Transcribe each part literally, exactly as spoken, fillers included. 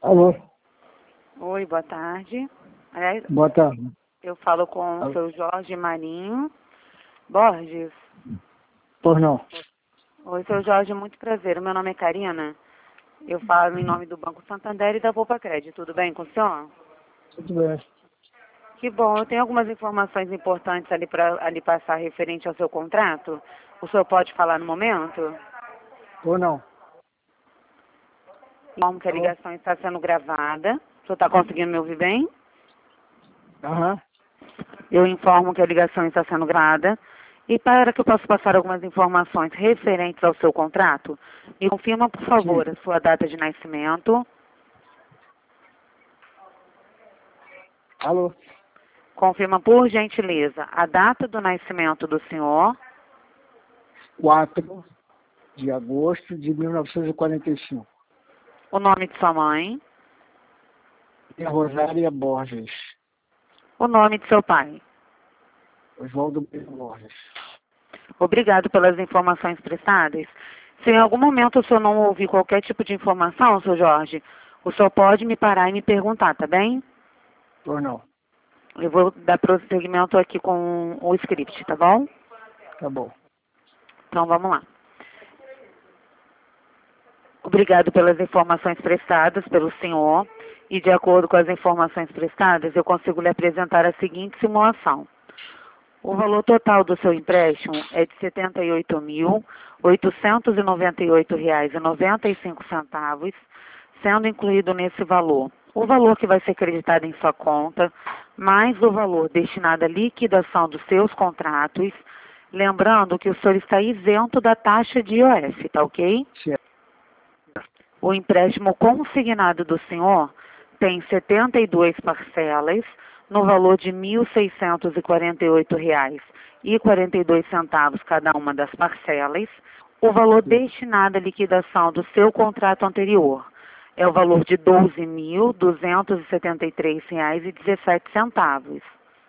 Alô, Oi, boa tarde. Aliás, boa tarde. eu falo com o Alô. seu Jorge Marinho Borges. Pois não. Oi, seu Jorge, muito prazer. O meu nome é Karina. Eu falo em nome do Banco Santander e da Poupa Crédito. Tudo bem com o senhor? Tudo bem. Que bom. Eu tenho algumas informações importantes ali para ali passar referente ao seu contrato. O senhor pode falar no momento? Pois não. Informo que a Alô? ligação está sendo gravada. O senhor está conseguindo me ouvir bem? Aham. Eu informo que a ligação está sendo gravada. E para que eu possa passar algumas informações referentes ao seu contrato, me confirma, por favor, Sim. a sua data de nascimento. Alô? Confirma, por gentileza, a data do nascimento do senhor, quatro de agosto de mil novecentos e quarenta e cinco. o nome de sua mãe, E a Rosária Borges. o nome de seu pai. Oswaldo Borges. Obrigado pelas informações prestadas. Se em algum momento o senhor não ouvir qualquer tipo de informação, senhor Jorge, o senhor pode me parar e me perguntar, tá bem? Pois não. Eu vou dar prosseguimento aqui com o script, tá bom? Tá bom. Então vamos lá. Obrigado pelas informações prestadas pelo senhor e, de acordo com as informações prestadas, eu consigo lhe apresentar a seguinte simulação. O valor total do seu empréstimo é de setenta e oito mil, oitocentos e noventa e oito reais e noventa e cinco centavos, sendo incluído nesse valor o valor que vai ser creditado em sua conta, mais o valor destinado à liquidação dos seus contratos, lembrando que o senhor está isento da taxa de I O F, tá ok? Certo. O empréstimo consignado do senhor tem setenta e duas parcelas, no valor de mil seiscentos e quarenta e oito reais e quarenta e dois centavos cada uma das parcelas. O valor destinado à liquidação do seu contrato anterior é o valor de doze mil duzentos e setenta e três reais e dezessete centavos.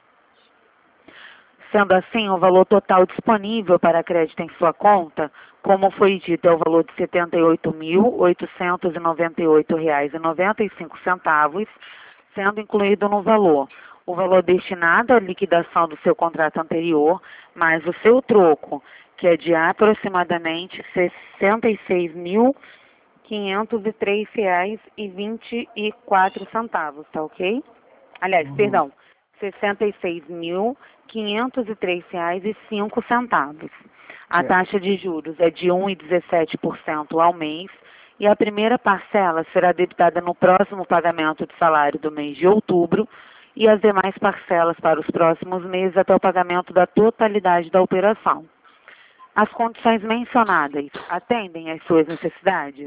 Sendo assim, o valor total disponível para crédito em sua conta, como foi dito, é o valor de setenta e oito mil oitocentos e noventa e oito reais e noventa e cinco centavos, sendo incluído no valor o valor destinado à liquidação do seu contrato anterior, mais o seu troco, que é de aproximadamente sessenta e seis mil quinhentos e três reais e vinte e quatro centavos, tá ok? Aliás, Uhum. perdão, sessenta e seis mil quinhentos e três reais e cinco centavos. A Certo. taxa de juros é de um vírgula dezessete por cento ao mês e a primeira parcela será debitada no próximo pagamento de salário do mês de outubro e as demais parcelas para os próximos meses até o pagamento da totalidade da operação. As condições mencionadas atendem às suas necessidades?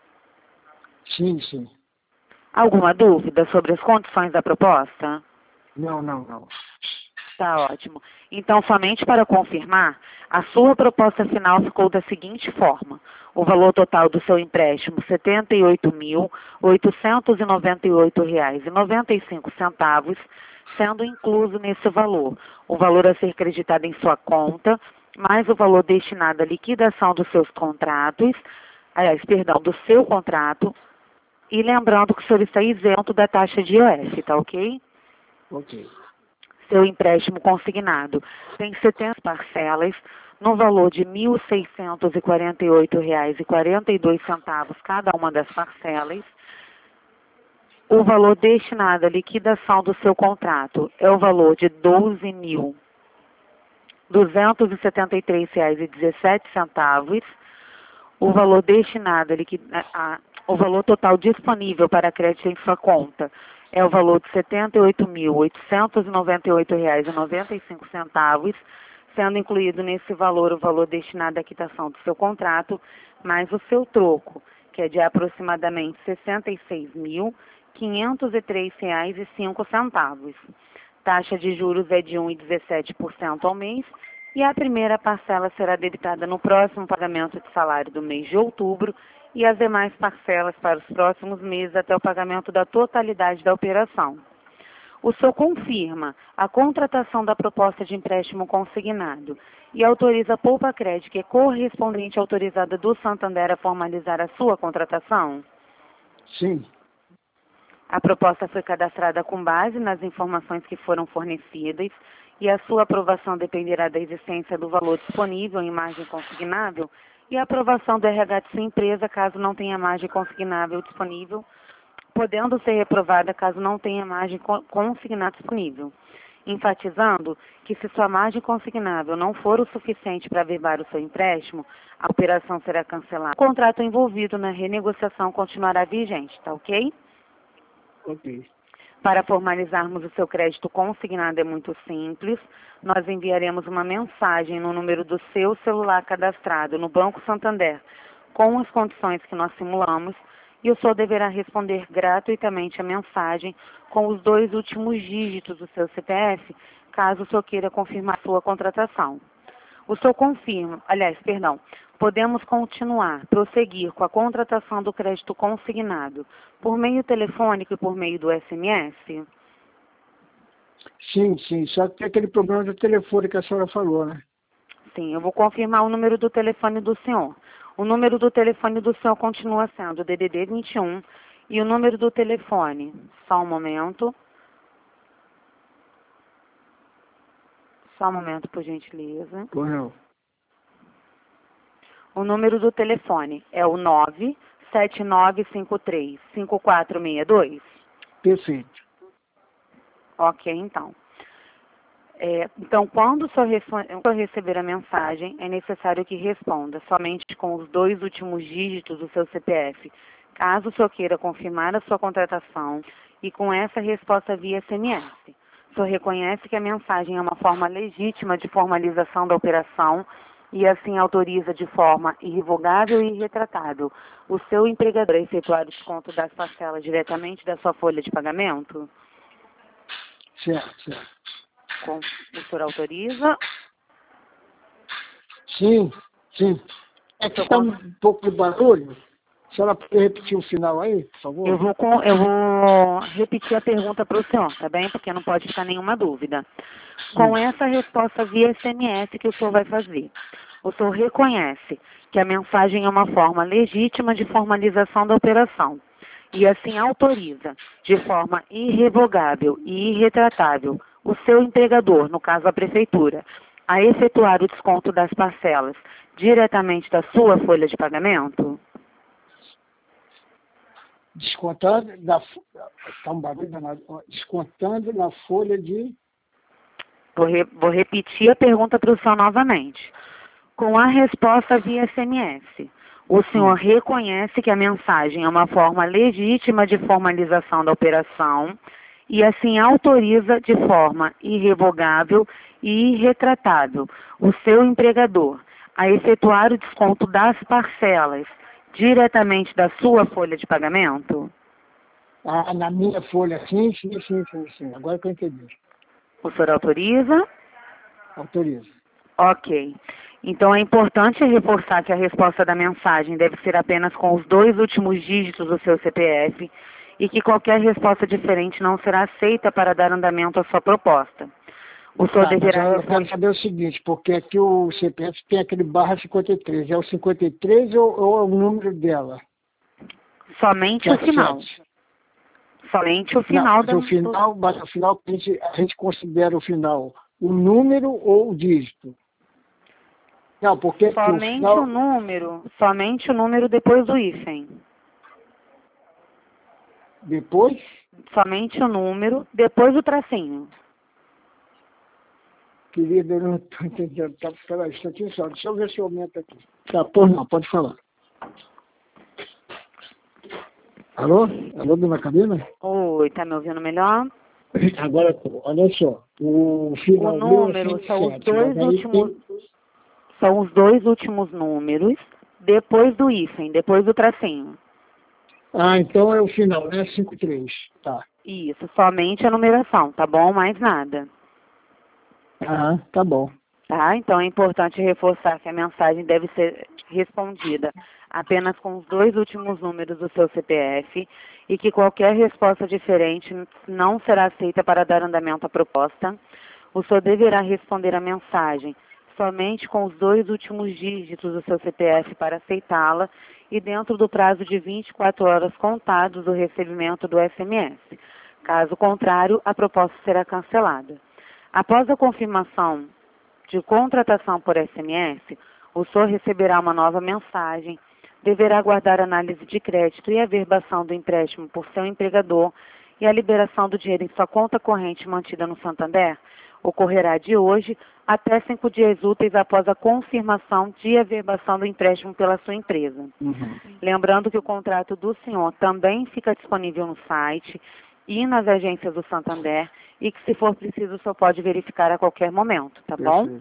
Sim, sim. Alguma dúvida sobre as condições da proposta? Não, não, não. Tá ótimo. Então, somente para confirmar, a sua proposta final ficou da seguinte forma. O valor total do seu empréstimo, setenta e oito mil oitocentos e noventa e oito reais e noventa e cinco centavos, sendo incluso nesse valor o valor a ser creditado em sua conta, mais o valor destinado à liquidação dos seus contratos, aliás, perdão, do seu contrato, e lembrando que o senhor está isento da taxa de I O F, tá ok? Ok. Seu empréstimo consignado tem setenta parcelas no valor de mil seiscentos e quarenta e oito reais e quarenta e dois centavos cada uma das parcelas. O valor destinado à liquidação do seu contrato é o valor de doze mil duzentos e setenta e três reais e dezessete centavos. O valor destinado a liquida, a, o valor total disponível para crédito em sua conta é o valor de setenta e oito mil oitocentos e noventa e oito reais e noventa e cinco centavos, sendo incluído nesse valor o valor destinado à quitação do seu contrato, mais o seu troco, que é de aproximadamente sessenta e seis mil quinhentos e três reais e cinco centavos. Taxa de juros é de um vírgula dezessete por cento ao mês e a primeira parcela será debitada no próximo pagamento de salário do mês de outubro e as demais parcelas para os próximos meses até o pagamento da totalidade da operação. O senhor confirma a contratação da proposta de empréstimo consignado e autoriza a Poupa Crédito, que é correspondente autorizada do Santander, a formalizar a sua contratação? Sim. A proposta foi cadastrada com base nas informações que foram fornecidas e a sua aprovação dependerá da existência do valor disponível em margem consignável e a aprovação do R H de sua empresa caso não tenha margem consignável disponível, podendo ser reprovada caso não tenha margem consignada disponível, enfatizando que se sua margem consignável não for o suficiente para averbar o seu empréstimo, a operação será cancelada. O contrato envolvido na renegociação continuará vigente, tá ok? Ok. Para formalizarmos o seu crédito consignado é muito simples. Nós enviaremos uma mensagem no número do seu celular cadastrado no Banco Santander com as condições que nós simulamos e o senhor deverá responder gratuitamente a mensagem com os dois últimos dígitos do seu C P F, caso o senhor queira confirmar sua contratação. O senhor confirma, aliás, perdão, podemos continuar, prosseguir com a contratação do crédito consignado por meio telefônico e por meio do S M S? Sim, sim. Só que tem aquele problema do telefone que a senhora falou, né? Sim, eu vou confirmar o número do telefone do senhor. O número do telefone do senhor continua sendo D D D vinte e um e o número do telefone, só um momento. Só um momento, por gentileza. Pois não. O número do telefone é o nove sete nove cinco três cinco quatro seis dois. Perfeito. Ok, então. É, então, quando o senhor, o senhor receber a mensagem, é necessário que responda somente com os dois últimos dígitos do seu C P F, caso o senhor queira confirmar a sua contratação, e com essa resposta via S M S. O senhor reconhece que a mensagem é uma forma legítima de formalização da operação e assim autoriza de forma irrevogável e irretratável o seu empregador a efetuar o desconto das parcelas diretamente da sua folha de pagamento? Certo, certo. Com, o senhor autoriza? Sim, sim. É que está um pouco de barulho. A senhora pode repetir o final aí, por favor? Eu vou, com, eu vou repetir a pergunta para o senhor, tá bem? Porque não pode ficar nenhuma dúvida. Com essa resposta via S M S que o senhor vai fazer, o senhor reconhece que a mensagem é uma forma legítima de formalização da operação e assim autoriza, de forma irrevogável e irretratável, o seu empregador, no caso a prefeitura, a efetuar o desconto das parcelas diretamente da sua folha de pagamento? Descontando da, tá um barulho danado. Descontando na folha de... Vou, re, vou repetir a pergunta para o senhor novamente. Com a resposta via S M S, o senhor reconhece que a mensagem é uma forma legítima de formalização da operação e assim autoriza de forma irrevogável e irretratável o seu empregador a efetuar o desconto das parcelas diretamente da sua folha de pagamento? Ah, na minha folha, sim, sim, sim, sim, sim. Agora que eu entendi. O senhor autoriza? Autoriza. Ok. Então é importante reforçar que a resposta da mensagem deve ser apenas com os dois últimos dígitos do seu C P F e que qualquer resposta diferente não será aceita para dar andamento à sua proposta. O senhor Ah, deverá mas eu responder... quero saber o seguinte, porque aqui o C P F tem aquele barra cinquenta e três. É o cinquenta e três ou, ou é o número dela? Somente o final. Somente o final. Não, mas o final, mas o final a gente, a gente considera o final o número ou o dígito? Não, porque somente o, final... o número, somente o número depois do hífen. Depois? Somente o número depois do tracinho. Querida, eu não estou entendendo. Tá, peraí, instantinho só. Deixa eu ver se eu aumento aqui. Tá, pô, não, pode falar. Alô? Alô, dona Cabina? Oi, tá me ouvindo melhor? Agora, olha só. O final o número são os dois últimos... Tem... São os dois últimos números depois do hífen, depois do tracinho. Ah, então é o final, né? cinquenta e três. Tá. Isso, somente a numeração, tá bom? Mais nada. Ah, tá bom. Tá? Então é importante reforçar que a mensagem deve ser respondida apenas com os dois últimos números do seu C P F e que qualquer resposta diferente não será aceita para dar andamento à proposta. O senhor deverá responder a mensagem somente com os dois últimos dígitos do seu C P F para aceitá-la e dentro do prazo de vinte e quatro horas contados do recebimento do S M S. Caso contrário, a proposta será cancelada. Após a confirmação de contratação por S M S, o senhor receberá uma nova mensagem, deverá aguardar análise de crédito e averbação do empréstimo por seu empregador e a liberação do dinheiro em sua conta corrente mantida no Santander ocorrerá de hoje até cinco dias úteis após a confirmação de averbação do empréstimo pela sua empresa. Uhum. Lembrando que o contrato do senhor também fica disponível no site e nas agências do Santander e que, se for preciso, o senhor pode verificar a qualquer momento, tá bom? Perfeito.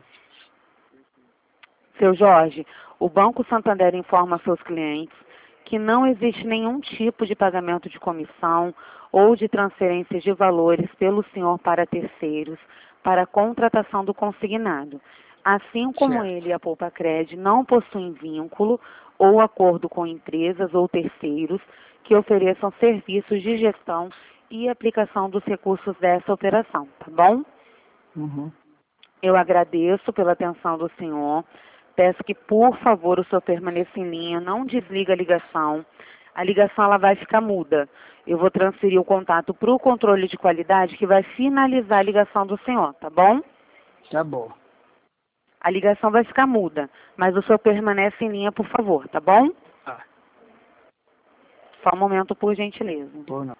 Seu Jorge, o Banco Santander informa seus clientes que não existe nenhum tipo de pagamento de comissão ou de transferências de valores pelo senhor para terceiros para a contratação do consignado. Assim como Certo. ele e a Poupa-Cred não possuem vínculo ou acordo com empresas ou terceiros que ofereçam serviços de gestão e aplicação dos recursos dessa operação, tá bom? Uhum. Eu agradeço pela atenção do senhor. Peço que, por favor, o senhor permaneça em linha, não desliga a ligação. A ligação ela vai ficar muda. Eu vou transferir o contato para o controle de qualidade que vai finalizar a ligação do senhor, tá bom? Tá bom. A ligação vai ficar muda, mas o senhor permanece em linha, por favor, tá bom? Tá. Só um momento, por gentileza. Ou não.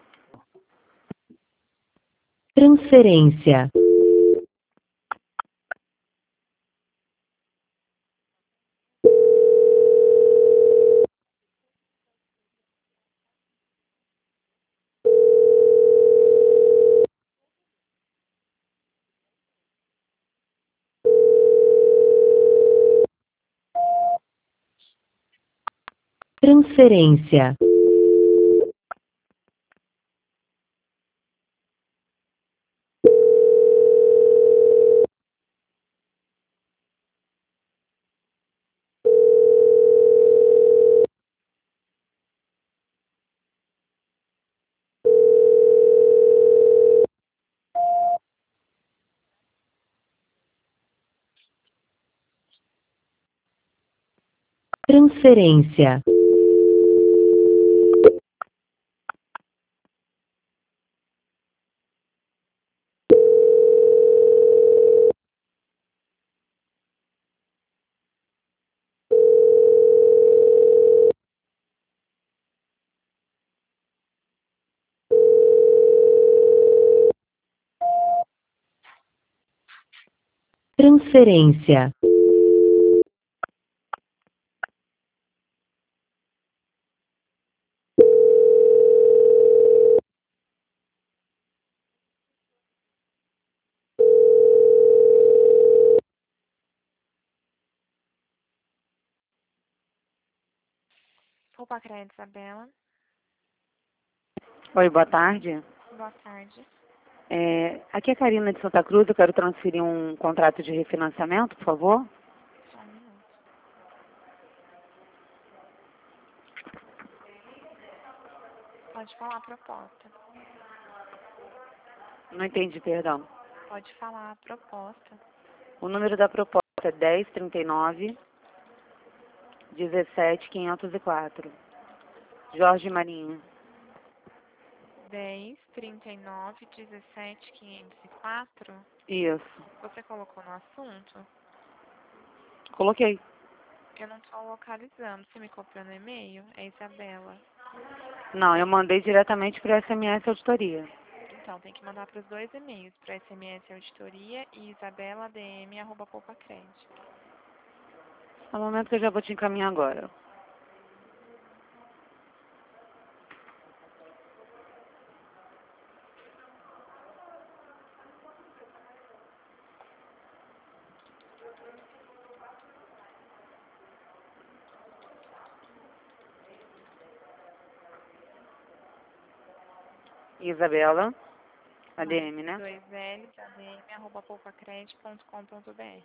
Transferência. Transferência. Transferência. Transferência. Poupa-Cred, Isabela. Oi, boa tarde. Boa tarde. É, aqui é a Karina de Santa Cruz, eu quero transferir um contrato de refinanciamento, por favor. Só um minuto. Pode falar a proposta. Não entendi, perdão. Pode falar a proposta. O número da proposta é dez, trinta e nove, dezessete, quinhentos e quatro. Jorge Marinho. dez, trinta e nove, dezessete, quinhentos e quatro. Isso. Você colocou no assunto? Coloquei. Eu não estou localizando. Você me copiou no e-mail? É Isabela. Não, eu mandei diretamente para o S M S Auditoria. Então, tem que mandar para os dois e-mails, para S M S Auditoria e isabeladm, arroba Poupa-Cred. É o momento que eu já vou te encaminhar agora. Isabela, A D M, né? dois L's, adm, arroba poupacred ponto com ponto br.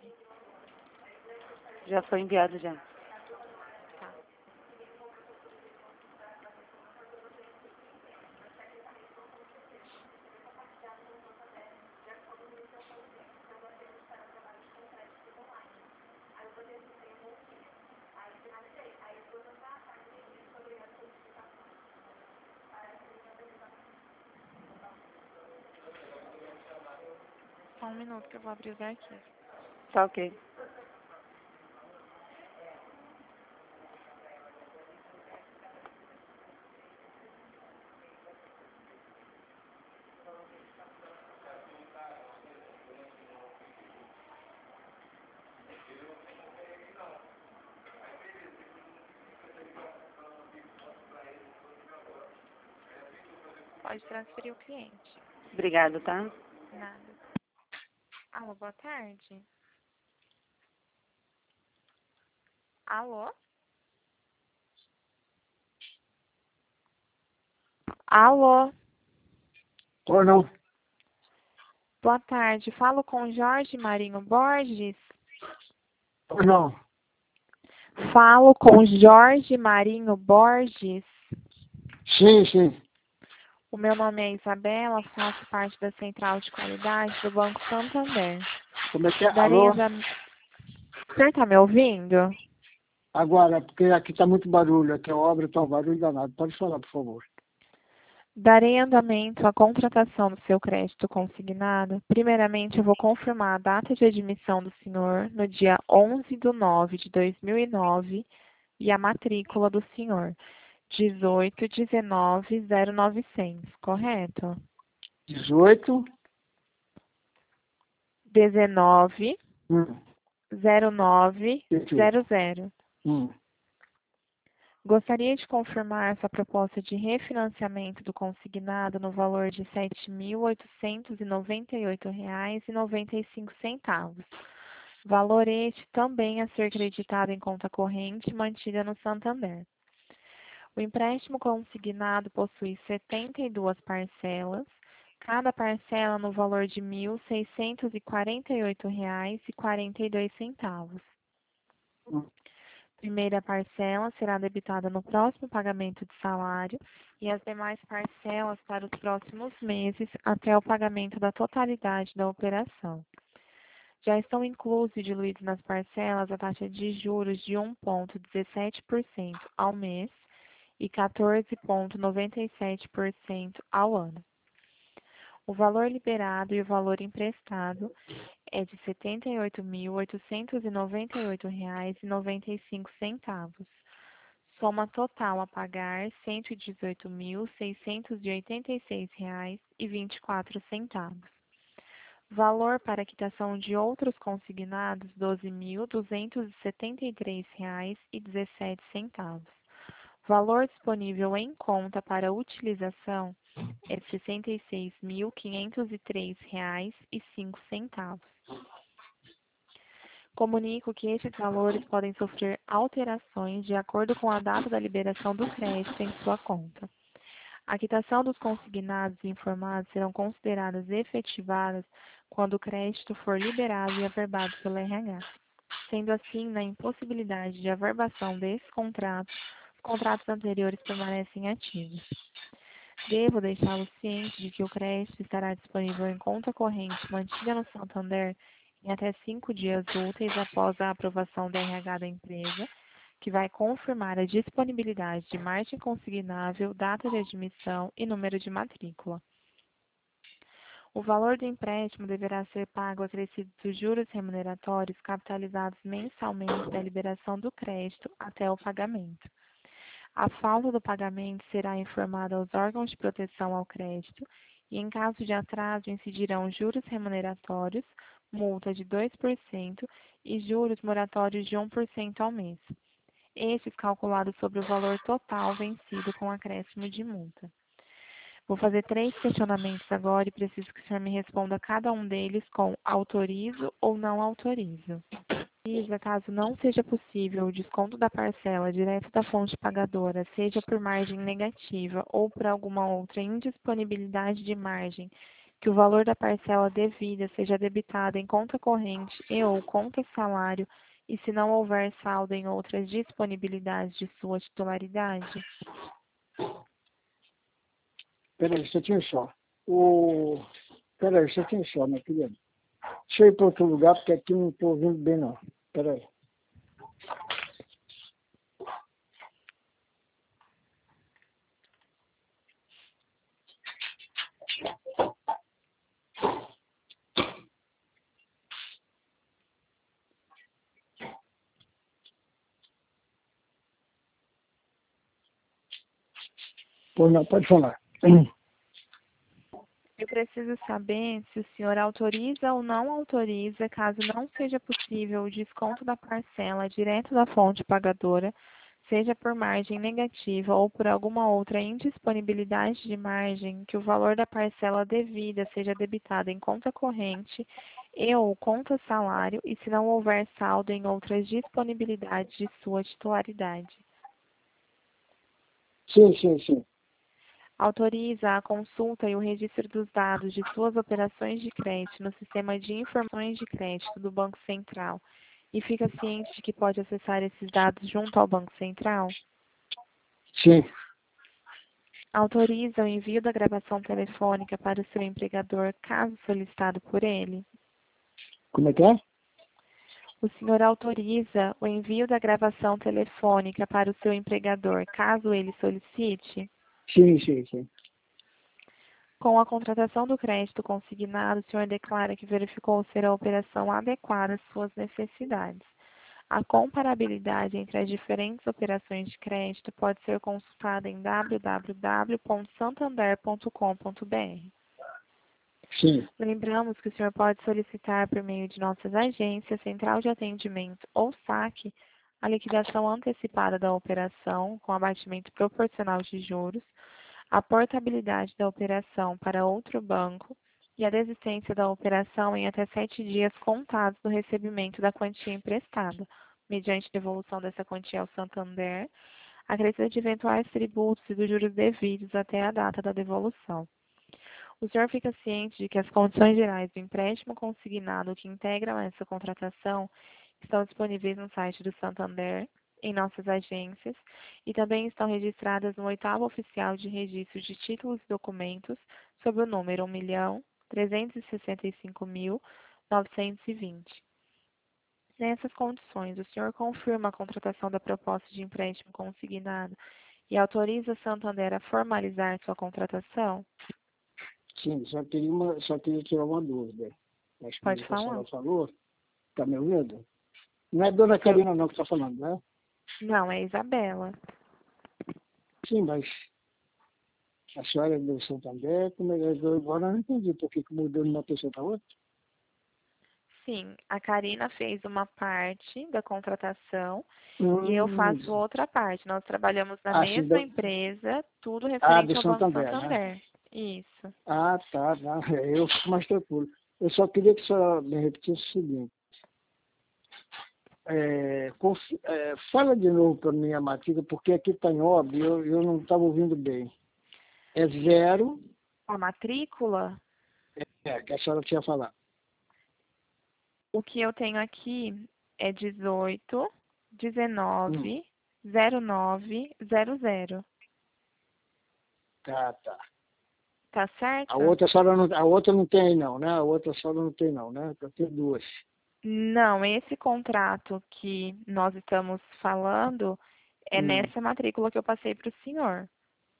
Já foi enviado já. Tá. só um minuto que eu vou abrir os arquivos. Tá ok. Pode transferir o cliente. Obrigado, tá? Nada. Alô, boa tarde. Alô? Alô? Ou não? Boa tarde. Falo com Jorge Marinho Borges. Ou não? Falo com Jorge Marinho Borges. Sim, sim. O meu nome é Isabela, faço parte da Central de Qualidade do Banco Santander. Como é que é? Daria Alô? da... O senhor está me ouvindo? Agora, porque aqui está muito barulho, aqui a obra está um barulho danado. Pode falar, por favor. Darei andamento à contratação do seu crédito consignado. Primeiramente, eu vou confirmar a data de admissão do senhor no dia onze de nove de dois mil e nove e a matrícula do senhor, dezoito dezenove zero novecentos, correto? dezoito. dezenove Hum, zero nove zero perfeito. zero. Hum. Gostaria de confirmar essa proposta de refinanciamento do consignado no valor de sete mil oitocentos e noventa e oito reais e noventa e cinco centavos. Valor este também a ser creditado em conta corrente mantida no Santander. O empréstimo consignado possui setenta e duas parcelas, cada parcela no valor de mil seiscentos e quarenta e oito reais e quarenta e dois centavos. Hum. Primeira parcela será debitada no próximo pagamento de salário e as demais parcelas para os próximos meses até o pagamento da totalidade da operação. Já estão inclusos e diluídos nas parcelas a taxa de juros de um vírgula dezessete por cento ao mês e quatorze vírgula noventa e sete por cento ao ano. O valor liberado e o valor emprestado é de setenta e oito mil oitocentos e noventa e oito reais e noventa e cinco centavos. Soma total a pagar cento e dezoito mil seiscentos e oitenta e seis reais e vinte e quatro centavos. Valor para quitação de outros consignados doze mil duzentos e setenta e três reais e dezessete centavos. Valor disponível em conta para utilização é sessenta e seis mil quinhentos e três reais e cinco centavos. Comunico que estes valores podem sofrer alterações de acordo com a data da liberação do crédito em sua conta. A quitação dos consignados informados serão consideradas efetivadas quando o crédito for liberado e averbado pelo R H. Sendo assim, na impossibilidade de averbação desses contratos, os contratos anteriores permanecem ativos. Devo deixá-lo ciente de que o crédito estará disponível em conta corrente mantida no Santander em até cinco dias úteis após a aprovação do R H da empresa, que vai confirmar a disponibilidade de margem consignável, data de admissão e número de matrícula. O valor do empréstimo deverá ser pago acrescido dos juros remuneratórios capitalizados mensalmente da liberação do crédito até o pagamento. A falta do pagamento será informada aos órgãos de proteção ao crédito e, em caso de atraso, incidirão juros remuneratórios, multa de dois por cento e juros moratórios de um por cento ao mês. Estes calculados sobre o valor total vencido com acréscimo de multa. Vou fazer três questionamentos agora e preciso que o senhor me responda cada um deles com autorizo ou não autorizo. Autoriza caso não seja possível o desconto da parcela direto da fonte pagadora, seja por margem negativa ou por alguma outra indisponibilidade de margem, que o valor da parcela devida seja debitado em conta corrente e ou conta salário e se não houver saldo em outras disponibilidades de sua titularidade. Peraí, você tinha só. O... Peraí, você tinha só, minha querida. Deixa eu ir para outro lugar, porque aqui não estou ouvindo bem, não. Peraí. Pois não, pode falar. Eu preciso saber se o senhor autoriza ou não autoriza, caso não seja possível o desconto da parcela direto da fonte pagadora, seja por margem negativa ou por alguma outra indisponibilidade de margem, que o valor da parcela devida seja debitado em conta corrente e ou conta salário, e se não houver saldo em outras disponibilidades de sua titularidade. Sim, sim, sim. Autoriza a consulta e o registro dos dados de suas operações de crédito no sistema de informações de crédito do Banco Central e fica ciente de que pode acessar esses dados junto ao Banco Central? Sim. Autoriza o envio da gravação telefônica para o seu empregador, caso solicitado por ele? Como é que é? O senhor autoriza o envio da gravação telefônica para o seu empregador, caso ele solicite? Sim, sim, sim. Com a contratação do crédito consignado, o senhor declara que verificou ser a operação adequada às suas necessidades. A comparabilidade entre as diferentes operações de crédito pode ser consultada em w w w ponto santander ponto com ponto b r. Sim. Lembramos que o senhor pode solicitar por meio de nossas agências, central de atendimento ou saque, a liquidação antecipada da operação com abatimento proporcional de juros, a portabilidade da operação para outro banco e a desistência da operação em até sete dias contados do recebimento da quantia emprestada, mediante devolução dessa quantia ao Santander, acrescida de eventuais tributos e dos juros devidos até a data da devolução. O senhor fica ciente de que as condições gerais do empréstimo consignado que integram essa contratação estão disponíveis no site do Santander, em nossas agências, e também estão registradas no oitavo oficial de registro de títulos e documentos, sob o número um milhão trezentos e sessenta e cinco mil novecentos e vinte. Nessas condições, o senhor confirma a contratação da proposta de empréstimo consignado e autoriza o Santander a formalizar sua contratação? Sim, só queria, uma, só queria tirar uma dúvida. Acho que Pode a falar. senhora falou. Está me ouvindo? Não é Dona Karina não que está falando, né? Não, é Isabela. Sim, mas a senhora é do Santander, como é que agora eu não entendi por que que mudou de uma pessoa para outra. Sim, a Karina fez uma parte da contratação Hum, e eu faço outra parte. Nós trabalhamos na ah, sim, mesma do, empresa, tudo ah, do referente ao Banco Santander, né? Santander. Isso. Ah, tá, tá. Eu fico mais tranquilo. Eu só queria que a senhora me repetisse o seguinte. É, confi- é, fala de novo para mim a matrícula, porque aqui está em obra e eu, eu não estava ouvindo bem. É zero, A matrícula, é, que a senhora tinha falado. o que eu tenho aqui é dezoito, Hum. dezenove, zero nove, zero zero. Tá, tá. Tá certo? A outra a senhora não, a outra não tem não, né? A outra a senhora não tem não, né? Eu tenho duas. Não, esse contrato que nós estamos falando é Hum. nessa matrícula que eu passei para o senhor.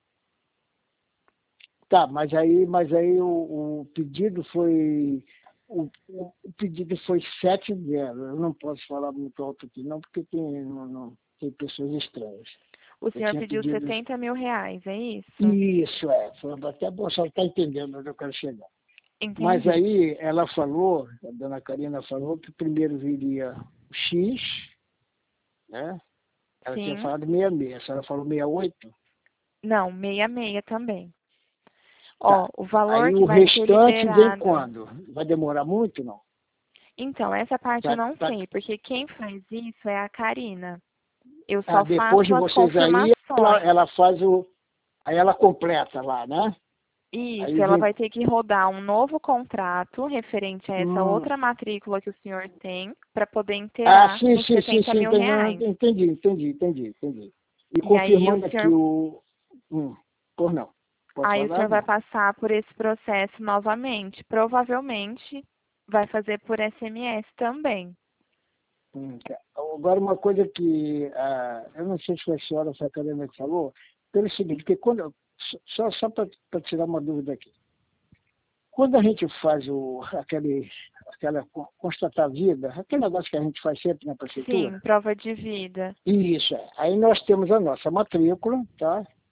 Tá, mas aí, mas aí o, o pedido foi. O, o, o pedido foi sete zero. Eu não posso falar muito alto aqui, não, porque tem, não, não, tem pessoas estranhas. O senhor tinha pediu pedido- setenta mil reais, é isso? Isso, é. Foi até bom, a senhora está entendendo onde eu quero chegar. Entendi. Mas aí ela falou, a dona Karina falou, que primeiro viria o X, né? Ela Sim. tinha falado sessenta e seis, a senhora falou sessenta e oito. Não, sessenta e seis também. Ó, Tá. o valor Aí que o vai ser restante vem liberado. quando? Vai demorar muito, não? Então, essa parte Tá, eu não tá. sei, porque quem faz isso é a Karina. Eu Ah, só depois de faço as vocês aí, ela, confirmações. ela faz o. Aí ela completa lá, né? Isso, Aí ela vem. vai ter que rodar um novo contrato referente a essa Hum. outra matrícula que o senhor tem para poder Ah, inteirar sim, os sim, sim, setenta sim. mil Entendi, reais. entendi, entendi, entendi, entendi. E E aí o confirmando aqui senhor, o. Hum, por não. Pode aí o falar? senhor vai Não. passar por esse processo novamente. Provavelmente vai fazer por S M S também. Hum, tá. Agora, uma coisa que. Ah, eu não sei se a senhora foi a Karina que falou, pelo seguinte, porque quando. Só, só para tirar uma dúvida aqui. Quando a gente faz o, aquele, aquela constatar a vida, aquele negócio que a gente faz sempre na prefeitura, Sim, prova de vida. isso é. Aí nós temos a nossa matrícula, tá?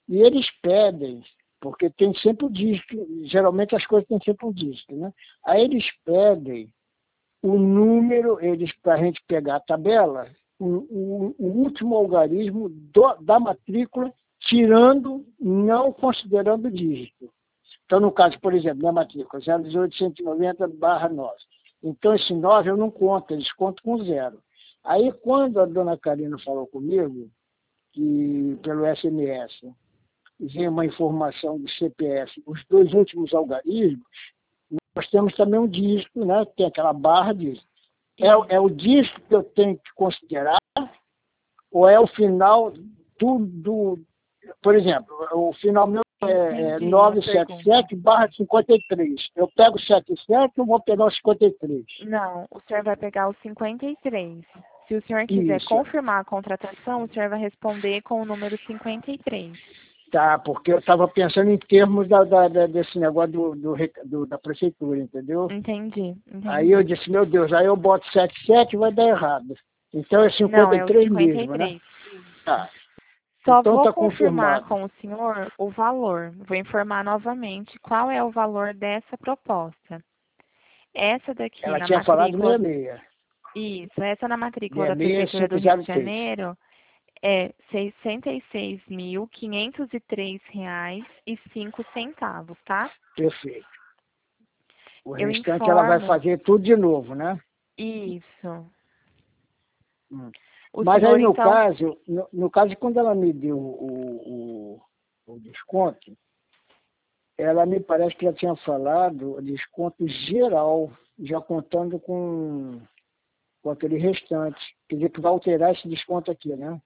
E eles pedem, porque tem sempre o disco, geralmente as coisas têm sempre um disco, né? Aí eles pedem o número, eles para a gente pegar a tabela, o, o, o último algarismo do, da matrícula, tirando, não considerando o dígito. Então, no caso, por exemplo, na matrícula, zero dezoito cento e noventa barra nove. Então, esse nove eu não conto, eles contam com zero. Aí, quando a dona Karina falou comigo, que pelo S M S veio uma informação do C P F, os dois últimos algarismos, nós temos também um disco, né? Tem aquela barra de... É, é o disco que eu tenho que considerar, ou é o final do... do por exemplo, o final meu é, é novecentos e setenta e sete barra cinquenta e três. Eu pego o setenta e sete ou vou pegar o cinquenta e três? Não, o senhor vai pegar o cinquenta e três. Se o senhor quiser Isso. confirmar a contratação, o senhor vai responder com o número cinquenta e três. Tá, porque eu estava pensando em termos da, da, da, desse negócio do, do, do, da prefeitura, entendeu? Entendi, entendi. Aí eu disse, meu Deus, aí eu boto setenta e sete e vai dar errado. Então é cinquenta e três Não, é o cinquenta e três mesmo, né? Tá. Só Então vou tá confirmar confirmado. com o senhor o valor. Vou informar novamente qual é o valor dessa proposta. Essa daqui Ela na tinha falado matrícula... seis seis. Isso, essa na matrícula da seis seis, Prefeitura do cinco Rio zero de três. Janeiro é sessenta e seis mil, quinhentos e três reais e cinco centavos, tá? Perfeito. O Eu restante ela vai informo... fazer tudo de novo, né? Isso. Hum. O Mas senhor, aí, no então... caso, no, no caso, quando ela me deu o, o, o desconto, ela me parece que já tinha falado desconto geral, já contando com, com aquele restante. Quer dizer que vai alterar esse desconto aqui, né?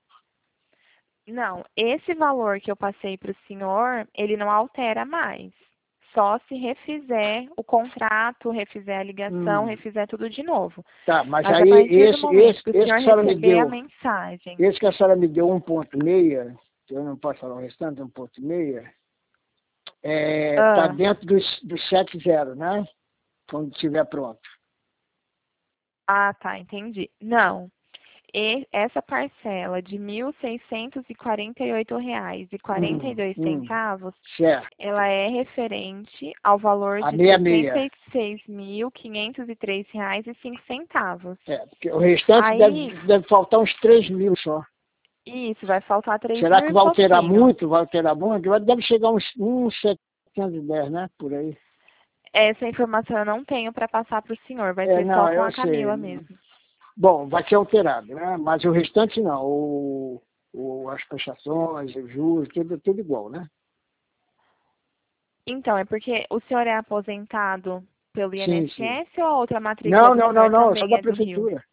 Não, esse valor que eu passei para o senhor, ele não altera mais. Só se refizer o contrato, refizer a ligação, Hum. refizer tudo de novo. Tá, mas, Mas aí a partir esse, do momento esse, que o esse senhor que a senhora me receber a deu, mensagem... esse que a senhora me deu um ponto meia, que eu não posso falar o restante, um ponto meia, é, tá Ah, dentro dos, dos sete zero, né? Quando estiver pronto. ah, tá, entendi. Não. E essa parcela de mil seiscentos e quarenta e oito reais e quarenta e dois Hum, hum, centavos, certo. ela é referente ao valor A de meia sessenta meia. e seis mil, quinhentos e três reais e cinco centavos. É, porque o restante Aí, deve, deve faltar uns três mil só. isso, vai faltar três Será mil que e vai alterar pouquinho. muito? Vai alterar muito? Deve chegar uns, uns setecentos e dez, né? Por aí. Essa informação eu não tenho para passar para o senhor, vai É, ser só não, com eu a Camila sei. mesmo. Bom, vai ser alterado, né? Mas o restante não. O, o, as prestações, os juros, tudo, tudo igual, né? Então, é porque o senhor é aposentado pelo Sim, sim. I N S S ou a outra matrícula Não, do não, não, senhor não. Só também da é do Rio? prefeitura.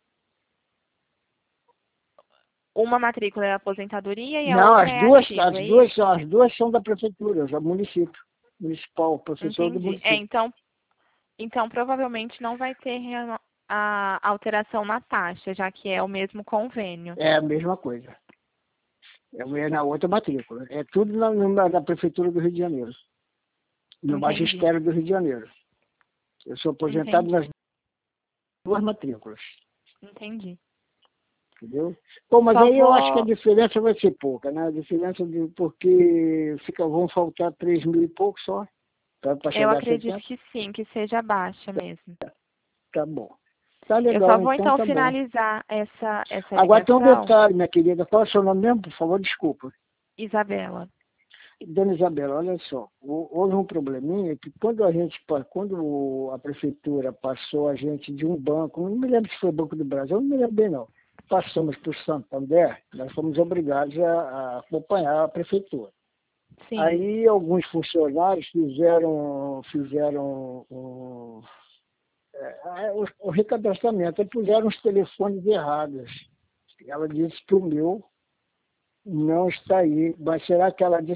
Uma matrícula é a aposentadoria e a Não, outra as é duas, ativo, as é duas, isso? são, as duas são da prefeitura, do município. Municipal, professor do Entendi. É, município. então, então provavelmente não vai ter reno- a alteração na taxa, já que é o mesmo convênio. É a mesma coisa. É na outra matrícula. É tudo na, na, na prefeitura do Rio de Janeiro. No Entendi. magistério do Rio de Janeiro. Eu sou aposentado Entendi. nas duas matrículas. Entendi. Entendeu? Bom, mas Só aí eu acho que a vou... diferença vai ser pouca, né? A diferença de porque fica, vão faltar três mil e pouco só para Eu chegar a acredito setenta. que sim, que seja baixa mesmo. Tá bom. Tá Eu só legal, vou então então tá bom. finalizar essa, essa Agora tem um ligação. detalhe, minha querida. Qual é o seu nome mesmo, por favor? Desculpa. Isabela. Dona Isabela, olha só, houve um probleminha que quando a gente, quando a prefeitura passou a gente de um banco, não me lembro se foi o Banco do Brasil, não me lembro bem não, passamos para o Santander, nós fomos obrigados a, a acompanhar a prefeitura. Sim. Aí alguns funcionários fizeram, fizeram um, é, o, o recadastramento, e puseram os telefones errados. Ela disse que o meu não está aí, mas será que ela disse